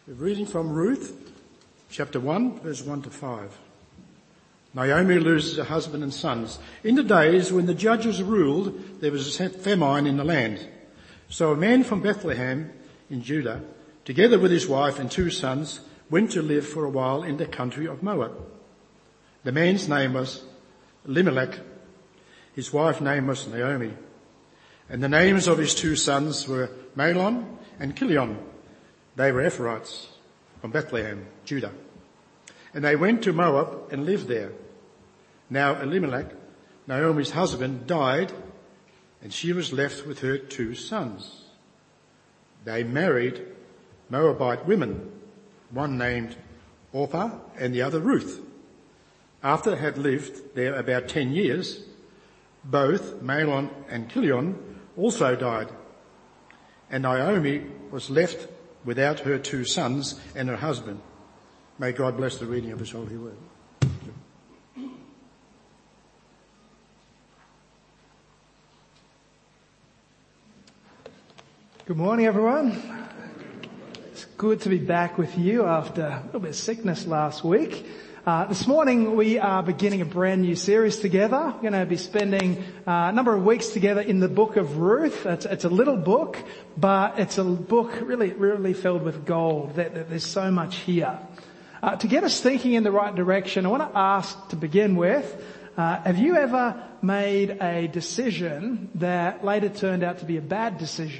We're reading from Ruth, chapter 1, verse 1 to 5. Naomi loses her husband and sons. In the days when the judges ruled, there was a famine in the land. So a man from Bethlehem in Judah, together with his wife and 2 sons, went to live for a while in the country of Moab. The man's name was Elimelech. His wife's name was Naomi. And the names of his 2 sons were Mahlon and Chilion. They were Ephrathites from Bethlehem, Judah. And they went to Moab and lived there. Now Elimelech, Naomi's husband, died, and she was left with her 2 sons. They married Moabite women, one named Orpah and the other Ruth. After they had lived there about 10 years, both Mahlon and Chilion also died, and Naomi was left without her 2 sons and her husband. May God bless the reading of his holy word. Good morning, everyone. It's good to be back with you after a little bit of sickness last week. This morning we are beginning a brand new series together. We're going to be spending a number of weeks together in the book of Ruth. It's a little book, but it's a book really filled with gold. There's so much here. To get us thinking in the right direction, I want to ask to begin with, have you ever made a decision that later turned out to be a bad decision?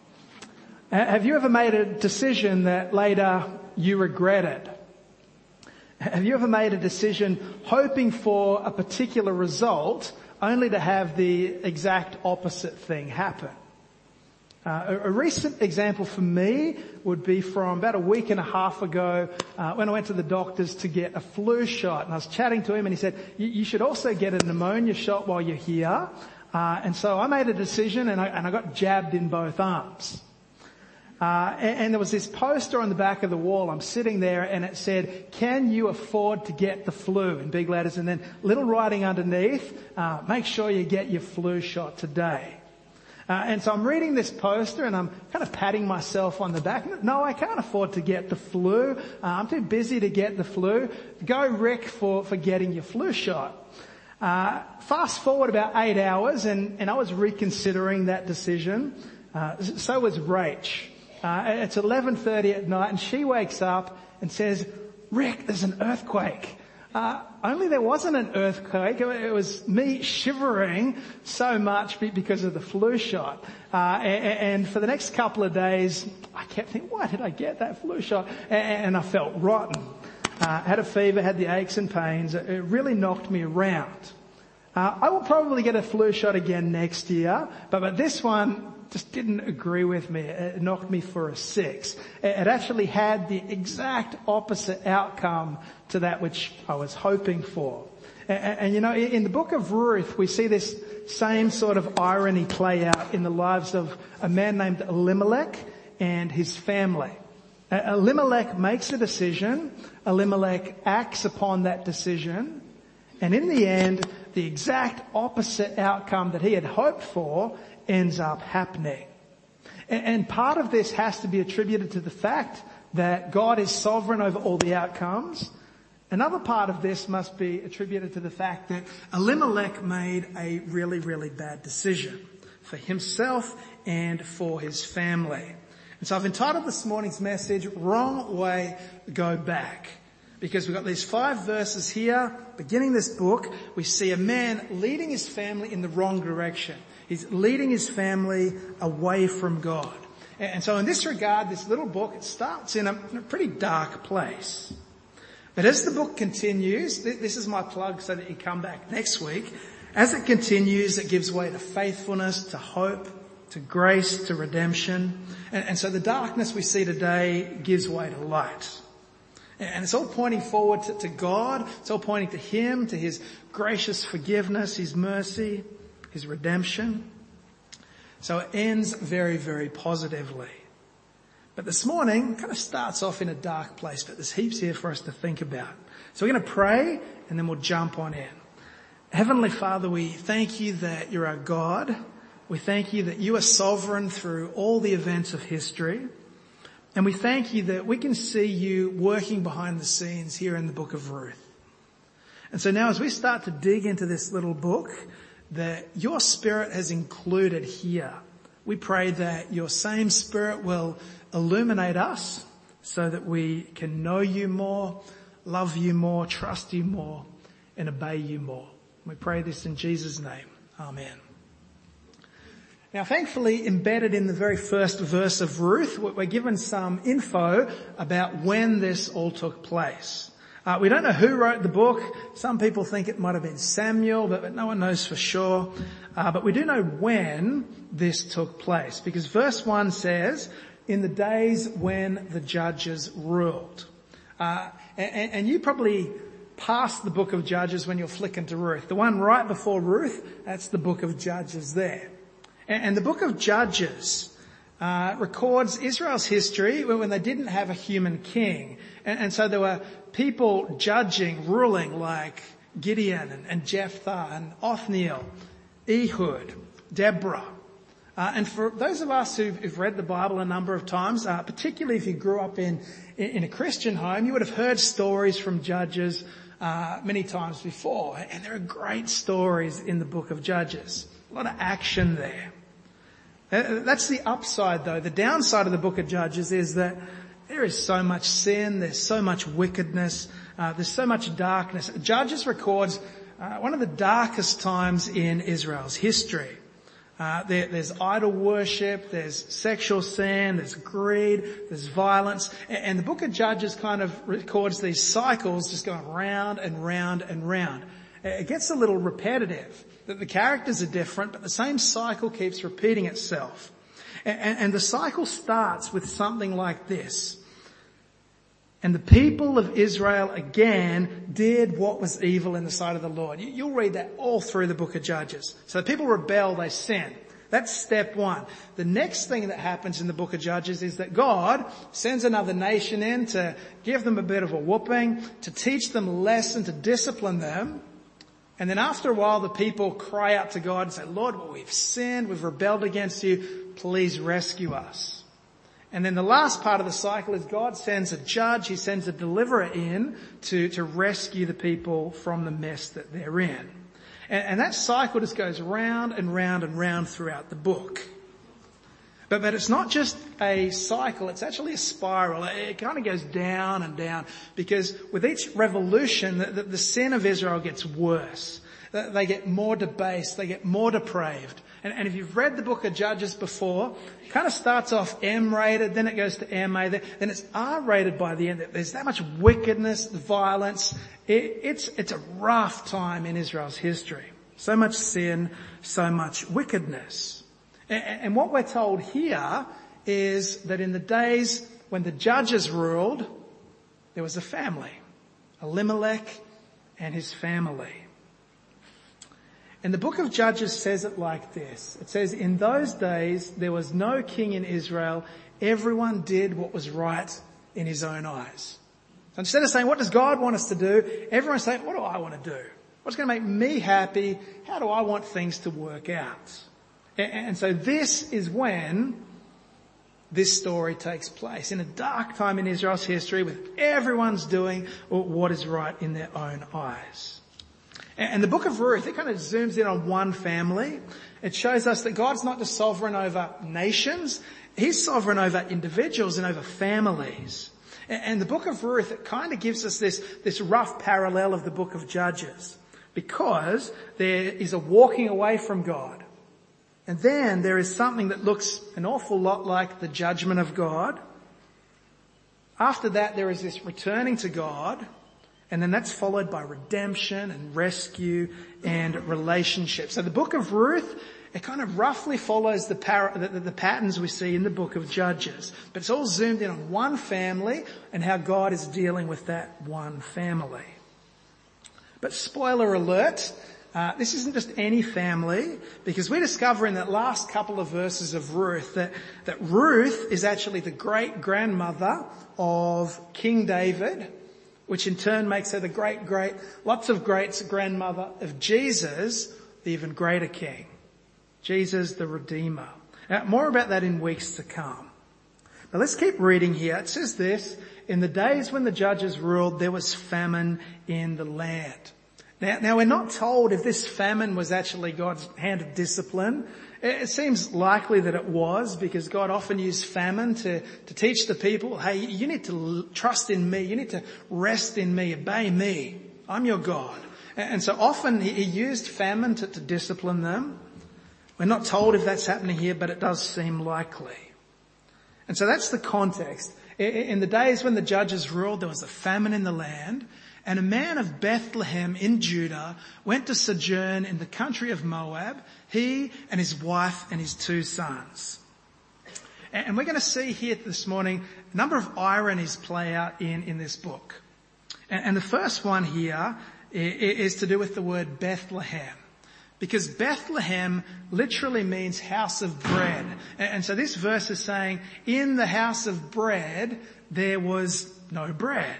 Have you ever made a decision that later you regretted? Have you ever made a decision hoping for a particular result only to have the exact opposite thing happen? A recent example for me would be from about a week and a half ago when I went to the doctors to get a flu shot. And I was chatting to him and he said, you should also get a pneumonia shot while you're here. And so I made a decision and I got jabbed in both arms. And there was this poster on the back of the wall. I'm sitting there and it said, can you afford to get the flu, in big letters, and then little writing underneath, make sure you get your flu shot today. And so I'm reading this poster and I'm kind of patting myself on the back. No, I can't afford to get the flu. I'm too busy to get the flu. Go Rick for getting your flu shot. Fast forward about 8 hours and I was reconsidering that decision. So was Rach. It's 11:30 at night and she wakes up and says, Rick, there's an earthquake. Only there wasn't an earthquake. It was me shivering so much because of the flu shot. And for the next couple of days, I kept thinking, why did I get that flu shot? And I felt rotten. Had a fever, had the aches and pains. It really knocked me around. I will probably get a flu shot again next year, but this one just didn't agree with me. It knocked me for a 6. It actually had the exact opposite outcome to that which I was hoping for. And you know, in the book of Ruth, we see this same sort of irony play out in the lives of a man named Elimelech and his family. Elimelech makes a decision. Elimelech acts upon that decision. And in the end, the exact opposite outcome that he had hoped for ends up happening. And part of this has to be attributed to the fact that God is sovereign over all the outcomes. Another part of this must be attributed to the fact that Elimelech made a really bad decision for himself and for his family. And so I've entitled this morning's message, Wrong Way, Go Back. Because we've got these 5 verses here, beginning this book, we see a man leading his family in the wrong direction. He's leading his family away from God. And so in this regard, this little book, it starts in a pretty dark place. But as the book continues, this is my plug so that you come back next week. As it continues, it gives way to faithfulness, to hope, to grace, to redemption. And so the darkness we see today gives way to light. And it's all pointing forward to God. It's all pointing to Him, to His gracious forgiveness, His mercy, His redemption. So it ends very positively. But this morning kind of starts off in a dark place, but there's heaps here for us to think about. So we're going to pray and then we'll jump on in. Heavenly Father, we thank you that you're our God. We thank you that you are sovereign through all the events of history. And we thank you that we can see you working behind the scenes here in the book of Ruth. And so now as we start to dig into this little book that your Spirit has included here, we pray that your same Spirit will illuminate us so that we can know you more, love you more, trust you more, and obey you more. We pray this in Jesus' name. Amen. Now, thankfully, embedded in the very first verse of Ruth, we're given some info about when this all took place. We don't know who wrote the book. Some people think it might have been Samuel, but no one knows for sure. But we do know when this took place, because verse 1 says, in the days when the judges ruled. And you probably passed the book of Judges when you're flicking to Ruth. The one right before Ruth, that's the book of Judges there. And the book of Judges records Israel's history when they didn't have a human king. And so there were people judging, ruling like Gideon and Jephthah and Othniel, Ehud, Deborah. And for those of us who've read the Bible a number of times, particularly if you grew up in a Christian home, you would have heard stories from Judges many times before. And there are great stories in the book of Judges. A lot of action there. That's the upside though. The downside of the book of Judges is that there is so much sin, there's so much wickedness, there's so much darkness. Judges records one of the darkest times in Israel's history. There's idol worship, there's sexual sin, there's greed, there's violence. And the book of Judges kind of records these cycles just going round and round and round. It gets a little repetitive. The characters are different, but the same cycle keeps repeating itself. And the cycle starts with something like this. And the people of Israel again did what was evil in the sight of the Lord. You'll read that all through the book of Judges. So the people rebel, they sin. That's step one. The next thing that happens in the book of Judges is that God sends another nation in to give them a bit of a whooping, to teach them a lesson, to discipline them. And then after a while, the people cry out to God and say, Lord, well, we've sinned, we've rebelled against you, please rescue us. And then the last part of the cycle is God sends a judge, he sends a deliverer in to rescue the people from the mess that they're in. And that cycle just goes round and round and round throughout the book. But it's not just a cycle, it's actually a spiral. It kind of goes down and down because with each revolution, the sin of Israel gets worse. They get more debased, they get more depraved. And if you've read the book of Judges before, it kind of starts off M-rated, then it goes to MA, then it's R-rated by the end. There's that much wickedness, violence. It's a rough time in Israel's history. So much sin, so much wickedness. And what we're told here is that in the days when the judges ruled, there was a family, Elimelech and his family. And the book of Judges says it like this. It says, in those days, there was no king in Israel. Everyone did what was right in his own eyes. So instead of saying, what does God want us to do? Everyone's saying, what do I want to do? What's going to make me happy? How do I want things to work out? And so this is when this story takes place. In a dark time in Israel's history with everyone's doing what is right in their own eyes. And the book of Ruth, it kind of zooms in on one family. It shows us that God's not just sovereign over nations. He's sovereign over individuals and over families. And the book of Ruth, it kind of gives us this rough parallel of the book of Judges. Because there is a walking away from God. And then there is something that looks an awful lot like the judgment of God. After that, there is this returning to God. And then that's followed by redemption and rescue and relationship. So the book of Ruth, it kind of roughly follows the patterns we see in the book of Judges. But it's all zoomed in on one family and how God is dealing with that one family. But spoiler alert, this isn't just any family, because we discover in that last couple of verses of Ruth that Ruth is actually the great-grandmother of King David, which in turn makes her the lots of greats grandmother of Jesus, the even greater king. Jesus the Redeemer. Now, more about that in weeks to come. But let's keep reading here. It says this, in the days when the judges ruled, there was famine in the land. Now we're not told if this famine was actually God's hand of discipline. It seems likely that it was, because God often used famine to teach the people, hey, you need to trust in me. You need to rest in me. Obey me. I'm your God. And so often he used famine to discipline them. We're not told if that's happening here, but it does seem likely. And so that's the context. In the days when the judges ruled, there was a famine in the land, and a man of Bethlehem in Judah went to sojourn in the country of Moab, he and his wife and his 2 sons. And we're going to see here this morning a number of ironies play out in this book. And the first one here is to do with the word Bethlehem. Because Bethlehem literally means house of bread. And so this verse is saying, in the house of bread, there was no bread.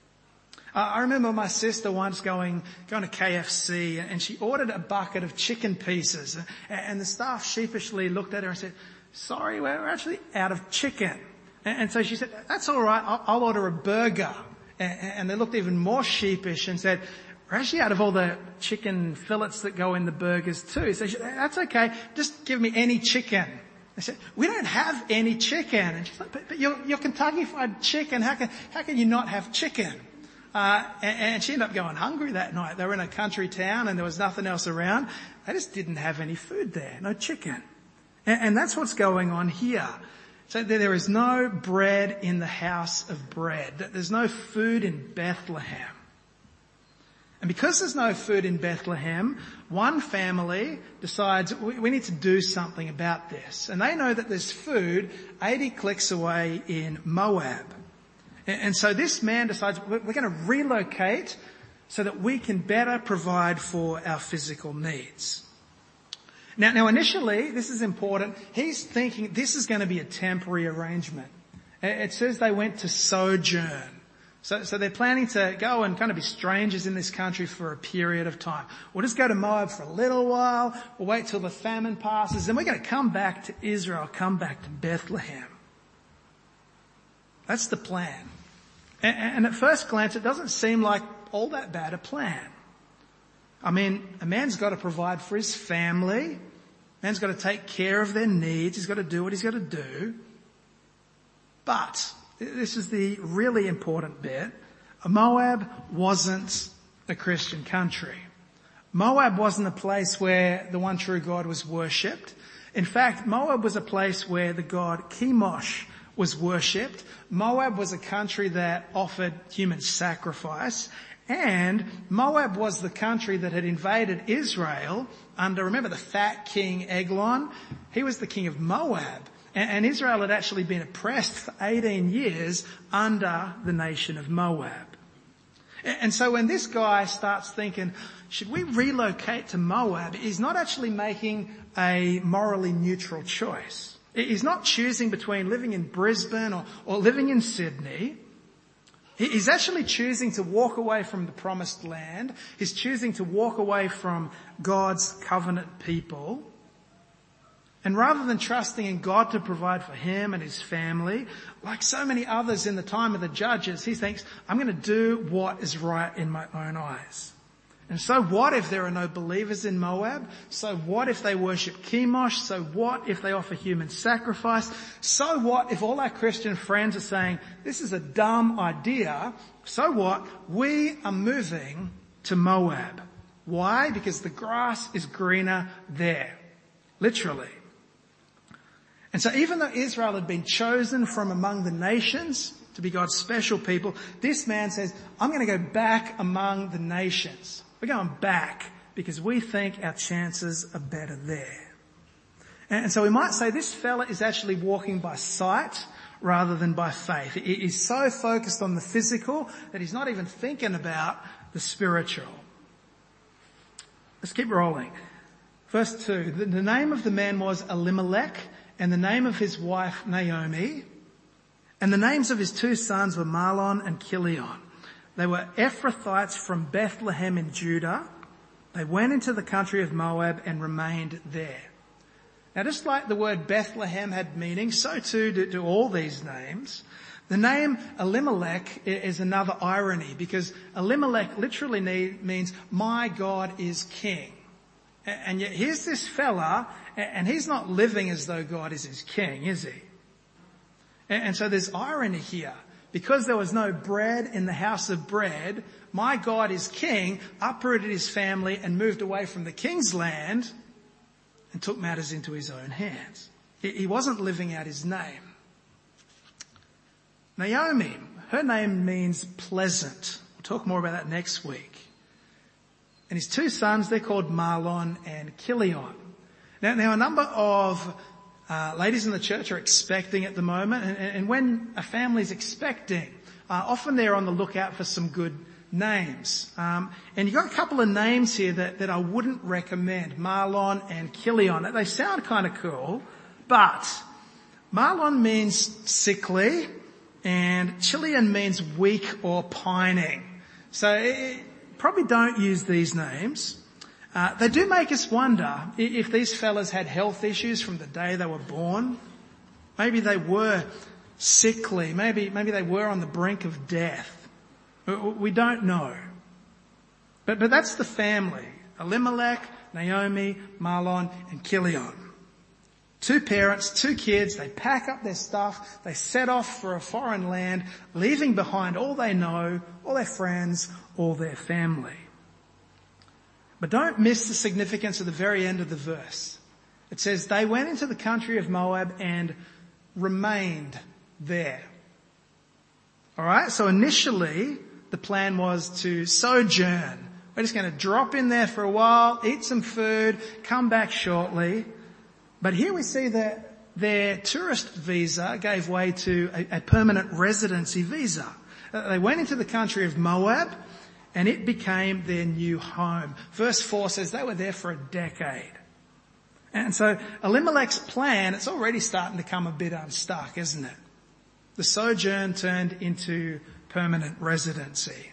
I remember my sister once going to KFC, and she ordered a bucket of chicken pieces, and the staff sheepishly looked at her and said, sorry, we're actually out of chicken. And so she said, that's all right, I'll order a burger. And they looked even more sheepish and said, we're actually out of all the chicken fillets that go in the burgers too. So she said, that's okay, just give me any chicken. They said, we don't have any chicken. And she's like, but you're Kentucky Fried Chicken, how can you not have chicken? And she ended up going hungry that night. They were in a country town and there was nothing else around. They just didn't have any food there, no chicken. And that's what's going on here. So there is no bread in the house of bread. There's no food in Bethlehem. And because there's no food in Bethlehem, one family decides we need to do something about this. And they know that there's food 80 clicks away in Moab. And so this man decides we're going to relocate so that we can better provide for our physical needs. Now initially, this is important, he's thinking this is going to be a temporary arrangement. It says they went to sojourn. So they're planning to go and kind of be strangers in this country for a period of time. We'll just go to Moab for a little while, we'll wait till the famine passes, then we're going to come back to Israel, come back to Bethlehem. That's the plan. And at first glance, it doesn't seem like all that bad a plan. I mean, a man's got to provide for his family. A man's got to take care of their needs. He's got to do what he's got to do. But this is the really important bit. Moab wasn't a Christian country. Moab wasn't a place where the one true God was worshipped. In fact, Moab was a place where the god Chemosh was worshipped. Moab was a country that offered human sacrifice. And Moab was the country that had invaded Israel under, remember, the fat king Eglon? He was the king of Moab. And Israel had actually been oppressed for 18 years under the nation of Moab. And so when this guy starts thinking, should we relocate to Moab, he's not actually making a morally neutral choice. He's not choosing between living in Brisbane or living in Sydney. He's actually choosing to walk away from the promised land. He's choosing to walk away from God's covenant people. And rather than trusting in God to provide for him and his family, like so many others in the time of the judges, he thinks, I'm going to do what is right in my own eyes. And so what if there are no believers in Moab? So what if they worship Chemosh? So what if they offer human sacrifice? So what if all our Christian friends are saying, this is a dumb idea? So what? We are moving to Moab. Why? Because the grass is greener there. Literally. And so even though Israel had been chosen from among the nations to be God's special people, this man says, I'm going to go back among the nations. We're going back because we think our chances are better there. And so we might say this fella is actually walking by sight rather than by faith. He's so focused on the physical that he's not even thinking about the spiritual. Let's keep rolling. Verse 2, the name of the man was Elimelech, and the name of his wife Naomi, and the names of his 2 sons were Mahlon and Chilion. They were Ephrathites from Bethlehem in Judah. They went into the country of Moab and remained there. Now, just like the word Bethlehem had meaning, so too do all these names. The name Elimelech is another irony, because Elimelech literally means my God is king. And yet here's this fella, and he's not living as though God is his king, is he? And so there's irony here. Because there was no bread in the house of bread, my God is king, uprooted his family and moved away from the king's land and took matters into his own hands. He wasn't living out his name. Naomi, her name means pleasant. We'll talk more about that next week. And his two sons, they're called Mahlon and Chilion. Now a number of ladies in the church are expecting at the moment, and when a family's expecting, often they're on the lookout for some good names. And you've got a couple of names here that I wouldn't recommend, Mahlon and Chilion. They sound kind of cool, but Mahlon means sickly, and Chilion means weak or pining. So probably don't use these names. They do make us wonder if these fellas had health issues from the day they were born. Maybe they were sickly. Maybe they were on the brink of death. We don't know. But that's the family. Elimelech, Naomi, Mahlon, and Chilion. Two parents, two kids, they pack up their stuff, they set off for a foreign land, leaving behind all they know, all their friends, all their family. But don't miss the significance of the very end of the verse. It says, they went into the country of Moab and remained there. Alright, so initially the plan was to sojourn. We're just going to drop in there for a while, eat some food, come back shortly. But here we see that their tourist visa gave way to a permanent residency visa. They went into the country of Moab, and it became their new home. Verse 4 says they were there for a decade. And so Elimelech's plan, it's already starting to come a bit unstuck, isn't it? The sojourn turned into permanent residency.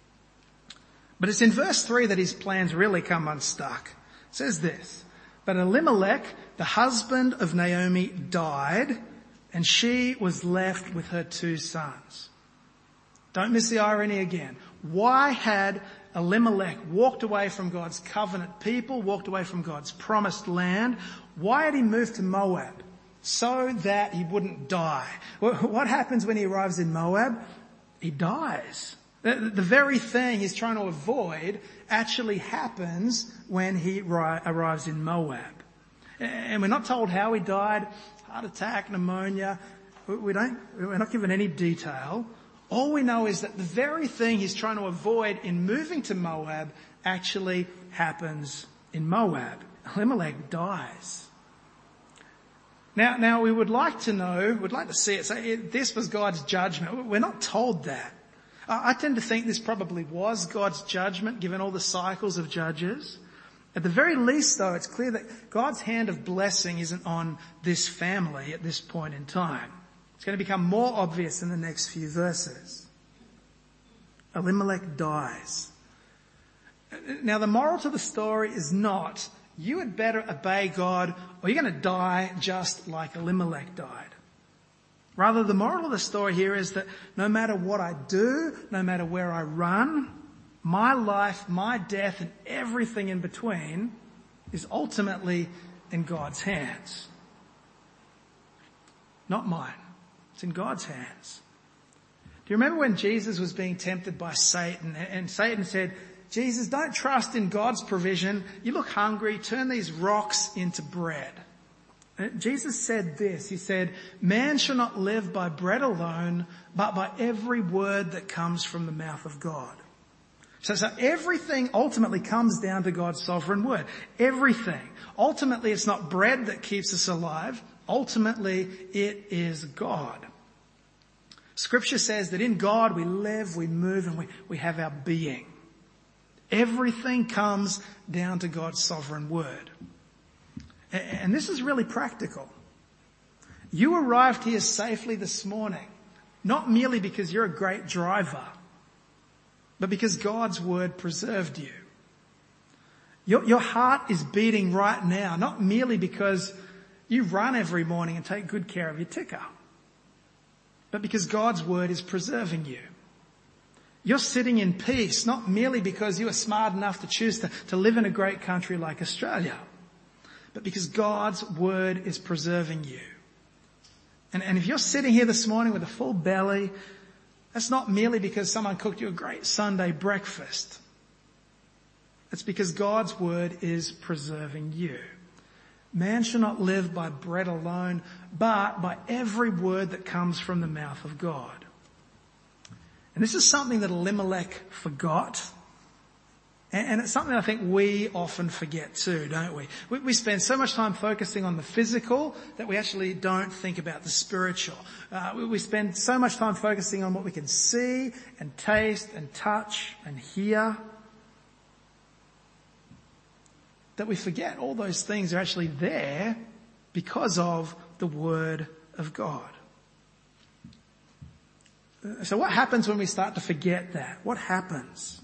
But it's in verse 3 that his plans really come unstuck. It says this, but Elimelech, the husband of Naomi, died, and she was left with her two sons. Don't miss the irony again. Why had Elimelech walked away from God's covenant people, walked away from God's promised land? Why had he moved to Moab? So that he wouldn't die. What happens when he arrives in Moab? He dies. The very thing he's trying to avoid actually happens when he arrives in Moab. And we're not told how he died, heart attack, pneumonia. We're not given any detail. All we know is that the very thing he's trying to avoid in moving to Moab actually happens in Moab. Elimelech dies. Now we would like to see it. Say this was God's judgment. We're not told that. I tend to think this probably was God's judgment, given all the cycles of Judges. At the very least, though, it's clear that God's hand of blessing isn't on this family at this point in time. It's going to become more obvious in the next few verses. Elimelech dies. Now, the moral to the story is not, you had better obey God or you're going to die just like Elimelech died. Rather, the moral of the story here is that no matter what I do, no matter where I run, my life, my death, and everything in between is ultimately in God's hands. Not mine. It's in God's hands. Do you remember when Jesus was being tempted by Satan, and Satan said, Jesus, don't trust in God's provision. You look hungry, turn these rocks into bread. Jesus said this, he said, man shall not live by bread alone, but by every word that comes from the mouth of God. So everything ultimately comes down to God's sovereign word. Everything. Ultimately, it's not bread that keeps us alive. Ultimately, it is God. Scripture says that in God we live, we move, and we have our being. Everything comes down to God's sovereign word. And this is really practical. You arrived here safely this morning, not merely because you're a great driver, but because God's word preserved you. Your heart is beating right now, not merely because You run every morning and take good care of your ticker. But because God's word is preserving you. You're sitting in peace, not merely because you are smart enough to choose to live in a great country like Australia, but because God's word is preserving you. And if you're sitting here this morning with a full belly, that's not merely because someone cooked you a great Sunday breakfast. It's because God's word is preserving you. Man shall not live by bread alone, but by every word that comes from the mouth of God. And this is something that Elimelech forgot. And it's something I think we often forget too, don't we? We spend so much time focusing on the physical that we actually don't think about the spiritual. We spend so much time focusing on what we can see and taste and touch and hear that we forget all those things are actually there because of the Word of God. So what happens when we start to forget that? What happens?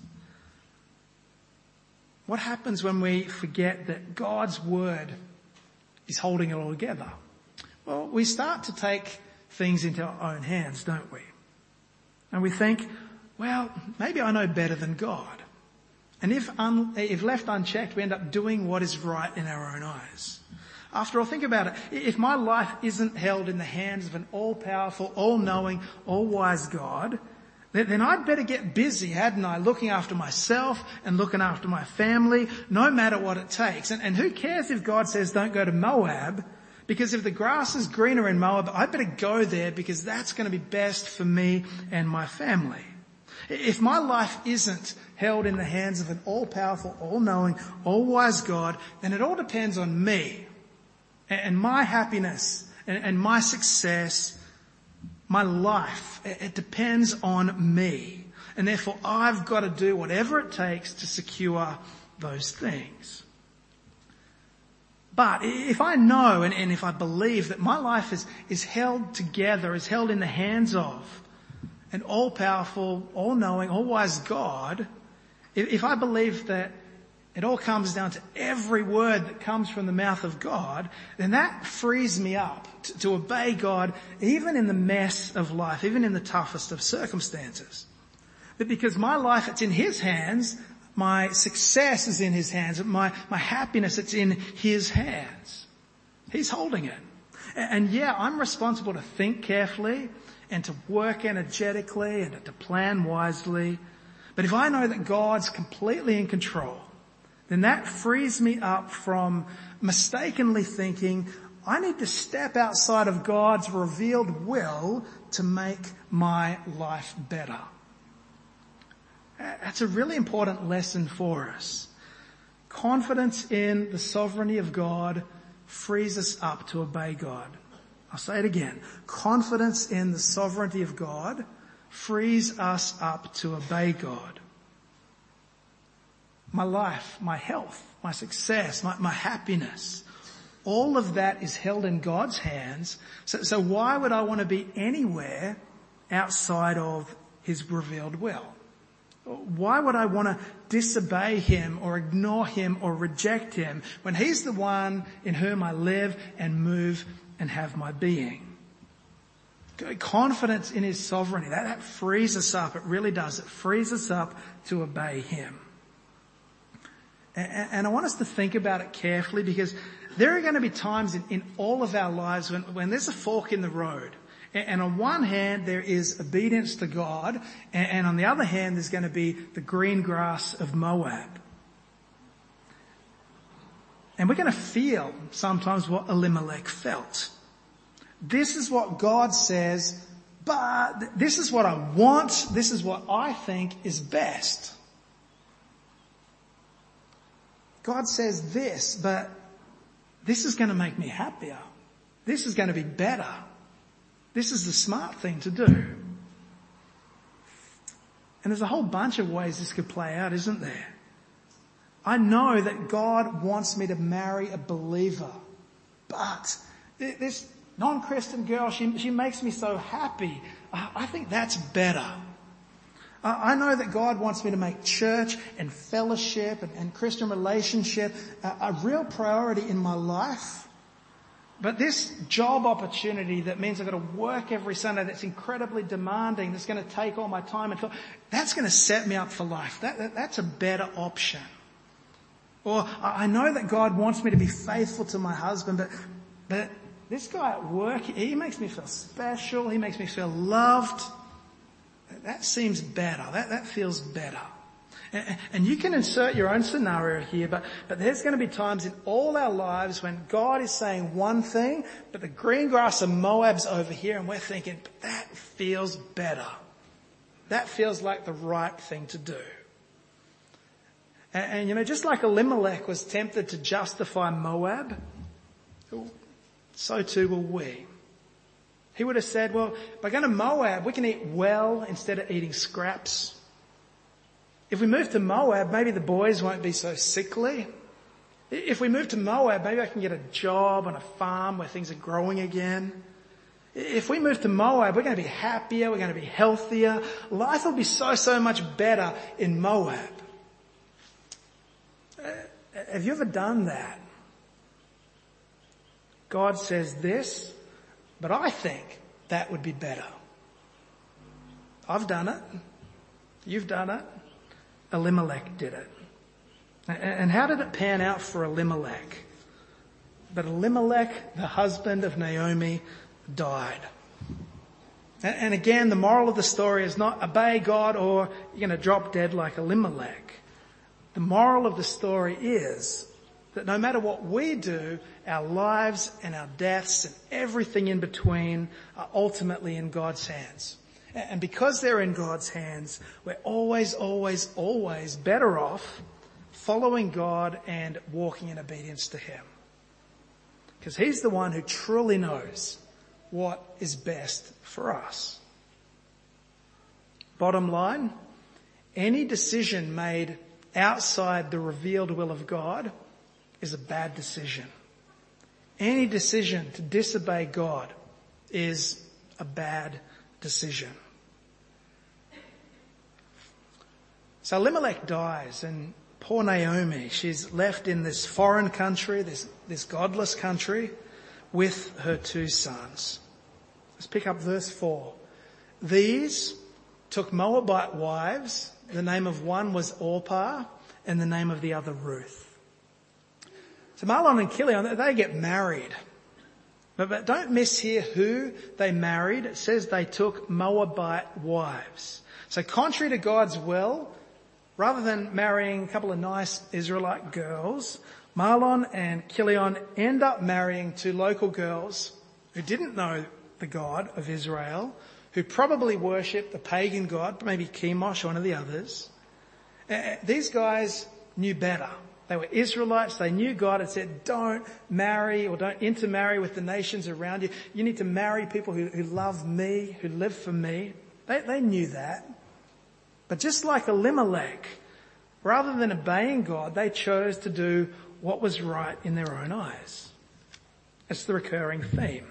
What happens when we forget that God's Word is holding it all together? Well, we start to take things into our own hands, don't we? And we think, well, maybe I know better than God. And if left unchecked, we end up doing what is right in our own eyes. After all, think about it. If my life isn't held in the hands of an all-powerful, all-knowing, all-wise God, then I'd better get busy, hadn't I, looking after myself and looking after my family, no matter what it takes. And who cares if God says don't go to Moab, because if the grass is greener in Moab, I'd better go there because that's going to be best for me and my family. If my life isn't held in the hands of an all-powerful, all-knowing, all-wise God, then it all depends on me and my happiness and my success, my life. It depends on me. And therefore I've got to do whatever it takes to secure those things. But if I know and if I believe that my life is held together, is held in the hands of an all-powerful, all-knowing, all-wise God, if I believe that it all comes down to every word that comes from the mouth of God, then that frees me up to obey God even in the mess of life, even in the toughest of circumstances. But because my life, it's in His hands, my success is in His hands, my happiness, it's in His hands. He's holding it. And yeah, I'm responsible to think carefully and to work energetically and to plan wisely. But if I know that God's completely in control, then that frees me up from mistakenly thinking I need to step outside of God's revealed will to make my life better. That's a really important lesson for us. Confidence in the sovereignty of God frees us up to obey God. I'll say it again. Confidence in the sovereignty of God frees us up to obey God. My life, my health, my success, my happiness, all of that is held in God's hands. So why would I want to be anywhere outside of His revealed will? Why would I want to disobey Him or ignore Him or reject Him when He's the one in whom I live and move and have my being? Confidence in His sovereignty, that frees us up. It really does. It frees us up to obey Him. And I want us to think about it carefully, because there are going to be times in all of our lives when there's a fork in the road. And on one hand, there is obedience to God, and on the other hand, there's going to be the green grass of Moab. And we're going to feel sometimes what Elimelech felt. This is what God says, but this is what I want, this is what I think is best. God says this, but this is going to make me happier. This is going to be better. This is the smart thing to do. And there's a whole bunch of ways this could play out, isn't there? I know that God wants me to marry a believer, but this non-Christian girl, she makes me so happy. I think that's better. I know that God wants me to make church and fellowship and Christian relationship a real priority in my life. But this job opportunity that means I've got to work every Sunday, that's incredibly demanding, that's going to take all my time and thought, that's going to set me up for life. That's a better option. Or I know that God wants me to be faithful to my husband, but this guy at work, he makes me feel special. He makes me feel loved. That seems better. That feels better. And you can insert your own scenario here, but there's going to be times in all our lives when God is saying one thing, but the green grass of Moab's over here, and we're thinking, but that feels better. That feels like the right thing to do. And just like Elimelech was tempted to justify Moab, so too will we. He would have said, well, by going to Moab, we can eat well instead of eating scraps. If we move to Moab, maybe the boys won't be so sickly. If we move to Moab, maybe I can get a job on a farm where things are growing again. If we move to Moab, we're going to be happier, we're going to be healthier. Life will be so much better in Moab. Have you ever done that? God says this, but I think that would be better. I've done it. You've done it. Elimelech did it. And how did it pan out for Elimelech? But Elimelech, the husband of Naomi, died. And again, the moral of the story is not obey God or you're going to drop dead like Elimelech. The moral of the story is that no matter what we do, our lives and our deaths and everything in between are ultimately in God's hands. And because they're in God's hands, we're always better off following God and walking in obedience to Him. Because He's the one who truly knows what is best for us. Bottom line, any decision made outside the revealed will of God is a bad decision. Any decision to disobey God is a bad decision. So Elimelech dies, and poor Naomi, she's left in this foreign country, this godless country, with her 2 sons. Let's pick up verse 4. These took Moabite wives. The name of one was Orpah, and the name of the other Ruth. So Mahlon and Chilion, they get married. But don't miss here who they married. It says they took Moabite wives. So contrary to God's will, rather than marrying a couple of nice Israelite girls, Mahlon and Chilion end up marrying 2 local girls who didn't know the God of Israel, who probably worshipped the pagan god, maybe Chemosh or one of the others. These guys knew better. They were Israelites. They knew God had said, don't marry or don't intermarry with the nations around you. You need to marry people who love me, who live for me. They knew that. But just like Elimelech, rather than obeying God, they chose to do what was right in their own eyes. It's the recurring theme.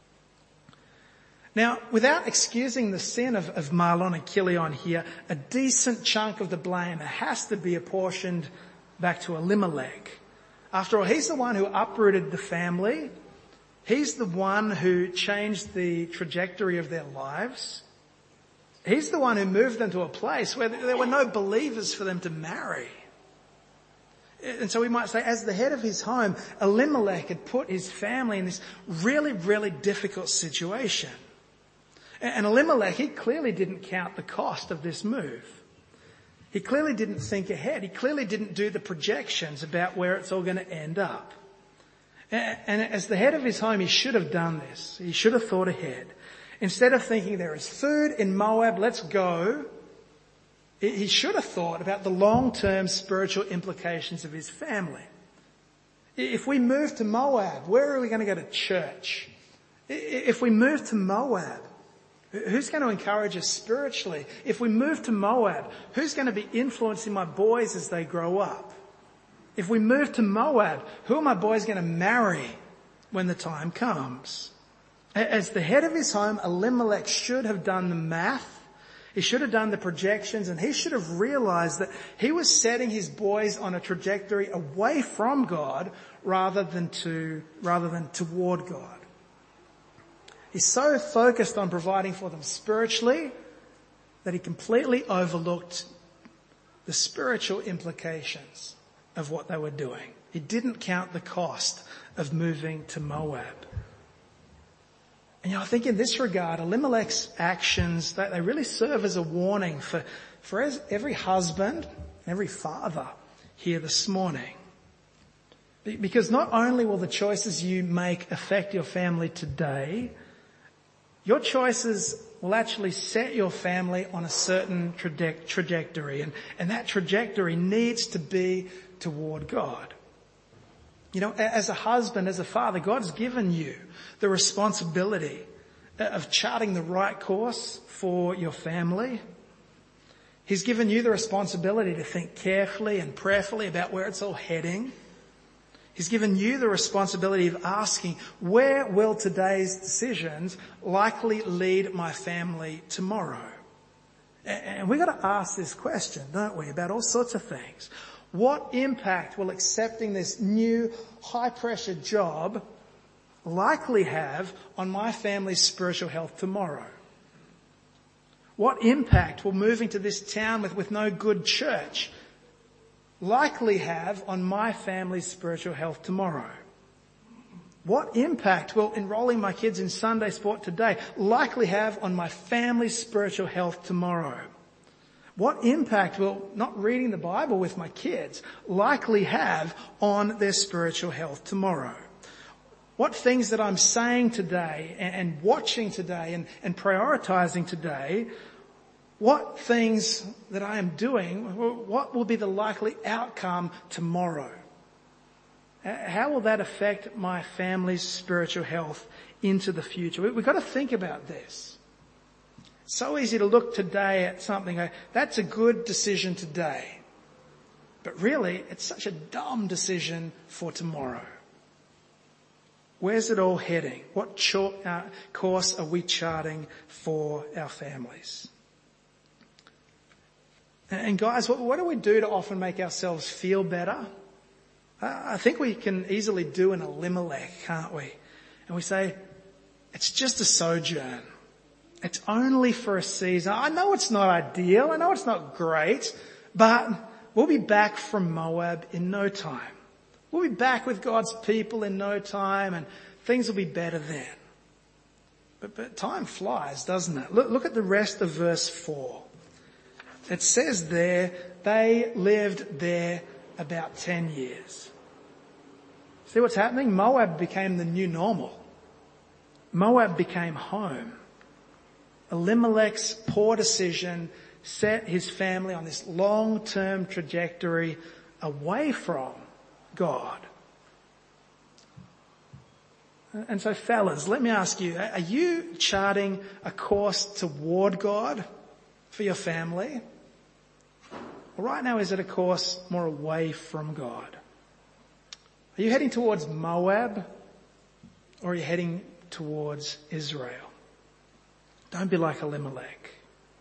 Now, without excusing the sin of Mahlon and Chilion here, a decent chunk of the blame has to be apportioned back to Elimelech. After all, he's the one who uprooted the family. He's the one who changed the trajectory of their lives. He's the one who moved them to a place where there were no believers for them to marry. And so we might say, as the head of his home, Elimelech had put his family in this really difficult situation. And Elimelech, he clearly didn't count the cost of this move. He clearly didn't think ahead. He clearly didn't do the projections about where it's all going to end up. And as the head of his home, he should have done this. He should have thought ahead. Instead of thinking there is food in Moab, let's go, he should have thought about the long-term spiritual implications of his family. If we move to Moab, where are we going to go to church? If we move to Moab, who's going to encourage us spiritually? If we move to Moab, who's going to be influencing my boys as they grow up? If we move to Moab, who are my boys going to marry when the time comes? As the head of his home, Elimelech should have done the math He should have done the projections, and he should have realized that he was setting his boys on a trajectory away from God rather than toward God. He's so focused on providing for them spiritually that he completely overlooked the spiritual implications of what they were doing. He didn't count the cost of moving to Moab. And I think in this regard, Elimelech's actions, they really serve as a warning for every husband, every father here this morning. Because not only will the choices you make affect your family today, your choices will actually set your family on a certain trajectory. And that trajectory needs to be toward God. As a husband, as a father, God's given you the responsibility of charting the right course for your family. He's given you the responsibility to think carefully and prayerfully about where it's all heading. He's given you the responsibility of asking, where will today's decisions likely lead my family tomorrow? And we've got to ask this question, don't we, about all sorts of things. What impact will accepting this new high-pressure job likely have on my family's spiritual health tomorrow? What impact will moving to this town with no good church likely have on my family's spiritual health tomorrow? What impact will enrolling my kids in Sunday sport today likely have on my family's spiritual health tomorrow? What impact will not reading the Bible with my kids likely have on their spiritual health tomorrow? What things that I'm saying today and watching today and prioritizing today, what things that I am doing, what will be the likely outcome tomorrow? How will that affect my family's spiritual health into the future? We've got to think about this. It's so easy to look today at something, that's a good decision today. But really, it's such a dumb decision for tomorrow. Where's it all heading? What course are we charting for our families? And guys, what do we do to often make ourselves feel better? I think we can easily do an Elimelech, can't we? And we say, it's just a sojourn. It's only for a season. I know it's not ideal. I know it's not great, but we'll be back from Moab in no time. We'll be back with God's people in no time, and things will be better then. But time flies, doesn't it? Look at the rest of verse 4. It says there, they lived there about 10 years. See what's happening? Moab became the new normal. Moab became home. Elimelech's poor decision set his family on this long-term trajectory away from God. And so fellas, let me ask you, are you charting a course toward God for your family? Or right now, is it a course more away from God? Are you heading towards Moab, or are you heading towards Israel? Don't be like Elimelech.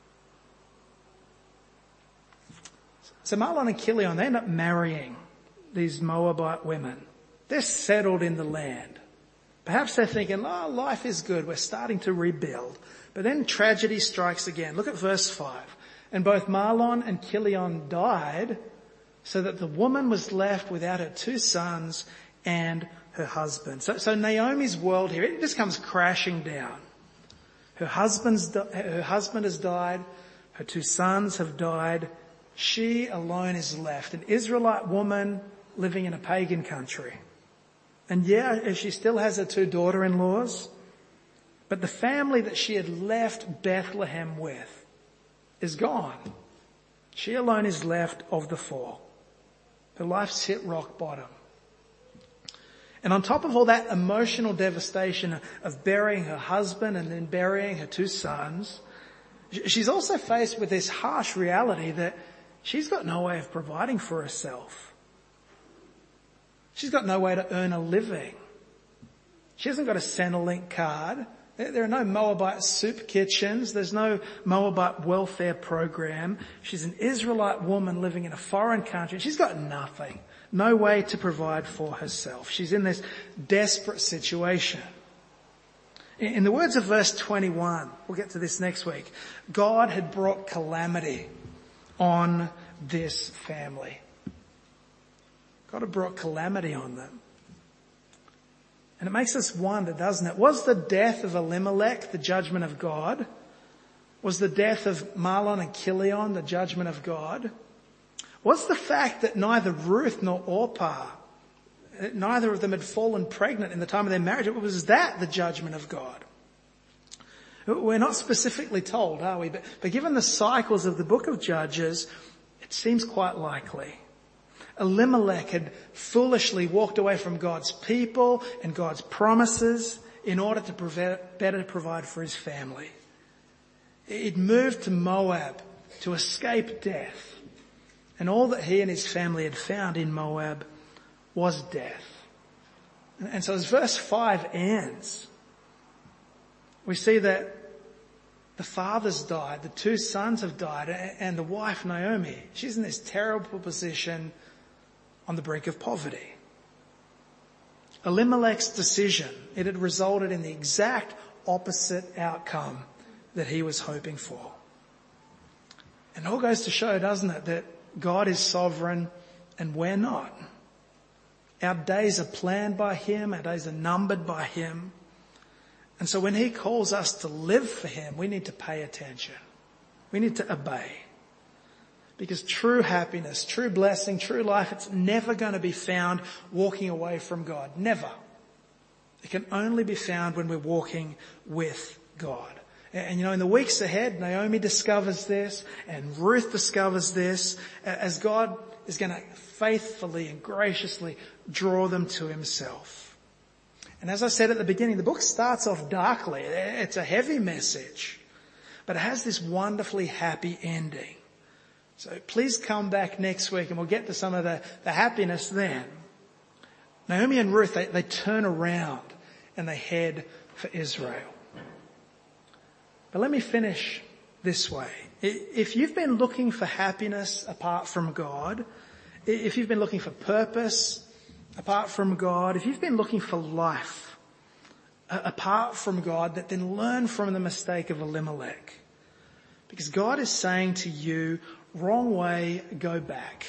So Mahlon and Chilion, they end up marrying these Moabite women. They're settled in the land. Perhaps they're thinking, life is good. We're starting to rebuild. But then tragedy strikes again. Look at verse 5. And both Mahlon and Chilion died, so that the woman was left without her 2 sons and her husband. So Naomi's world here, it just comes crashing down. Her husband has died. Her 2 sons have died. She alone is left, an Israelite woman living in a pagan country. And yeah, she still has her 2 daughter-in-laws, but the family that she had left Bethlehem with is gone. She alone is left of the 4. Her life's hit rock bottom. And on top of all that emotional devastation of burying her husband and then burying her 2 sons, she's also faced with this harsh reality that she's got no way of providing for herself. She's got no way to earn a living. She hasn't got a Centrelink card There are no Moabite soup kitchens. There's no Moabite welfare program. She's an Israelite woman living in a foreign country. She's got nothing. No way to provide for herself. She's in this desperate situation. In the words of verse 21, we'll get to this next week, God had brought calamity on this family. God had brought calamity on them. And it makes us wonder, doesn't it? Was the death of Elimelech the judgment of God? Was the death of Mahlon and Chilion the judgment of God? Was the fact that neither Ruth nor Orpah, neither of them had fallen pregnant in the time of their marriage, was that the judgment of God? We're not specifically told, are we? But given the cycles of the book of Judges, it seems quite likely. Elimelech had foolishly walked away from God's people and God's promises in order to better provide for his family. He'd moved to Moab to escape death. And all that he and his family had found in Moab was death. And so as verse 5 ends, we see that the father's died, the two sons have died, and the wife Naomi, she's in this terrible position on the brink of poverty. Elimelech's decision, it had resulted in the exact opposite outcome that he was hoping for. And it all goes to show, doesn't it, that God is sovereign and we're not. Our days are planned by him, our days are numbered by him. And so when he calls us to live for him, we need to pay attention. We need to obey. Because true happiness, true blessing, true life, it's never going to be found walking away from God. Never. It can only be found when we're walking with God. And in the weeks ahead, Naomi discovers this and Ruth discovers this as God is going to faithfully and graciously draw them to himself. And as I said at the beginning, the book starts off darkly. It's a heavy message, but it has this wonderfully happy ending. So please come back next week and we'll get to some of the happiness then. Naomi and Ruth, they turn around and they head for Israel. But let me finish this way. If you've been looking for happiness apart from God, if you've been looking for purpose apart from God, if you've been looking for life apart from God, then learn from the mistake of Elimelech. Because God is saying to you, wrong way, go back.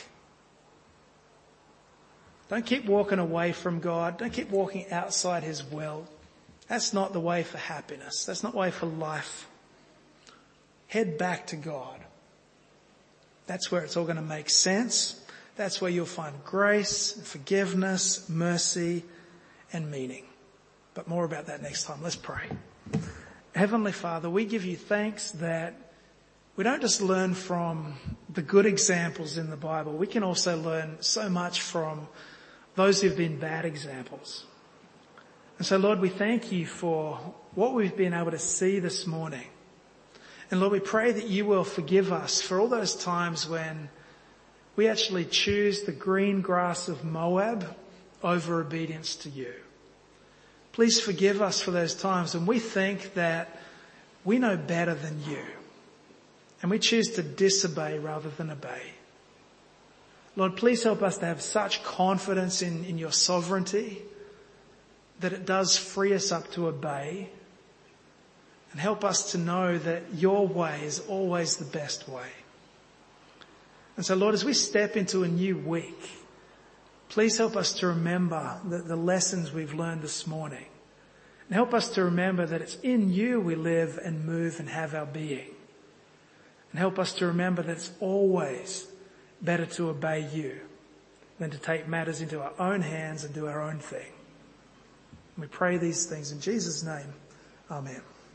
Don't keep walking away from God. Don't keep walking outside his will. That's not the way for happiness. That's not the way for life. Head back to God. That's where it's all going to make sense. That's where you'll find grace, forgiveness, mercy, and meaning. But more about that next time. Let's pray. Heavenly Father, we give you thanks that we don't just learn from the good examples in the Bible. We can also learn so much from those who've been bad examples. And so, Lord, we thank you for what we've been able to see this morning. And Lord, we pray that you will forgive us for all those times when we actually choose the green grass of Moab over obedience to you. Please forgive us for those times when we think that we know better than you. And we choose to disobey rather than obey. Lord, please help us to have such confidence in your sovereignty that it does free us up to obey. And help us to know that your way is always the best way. And so, Lord, as we step into a new week, please help us to remember the lessons we've learned this morning. And help us to remember that it's in you we live and move and have our being. And help us to remember that it's always better to obey you than to take matters into our own hands and do our own thing. And we pray these things in Jesus' name. Amen.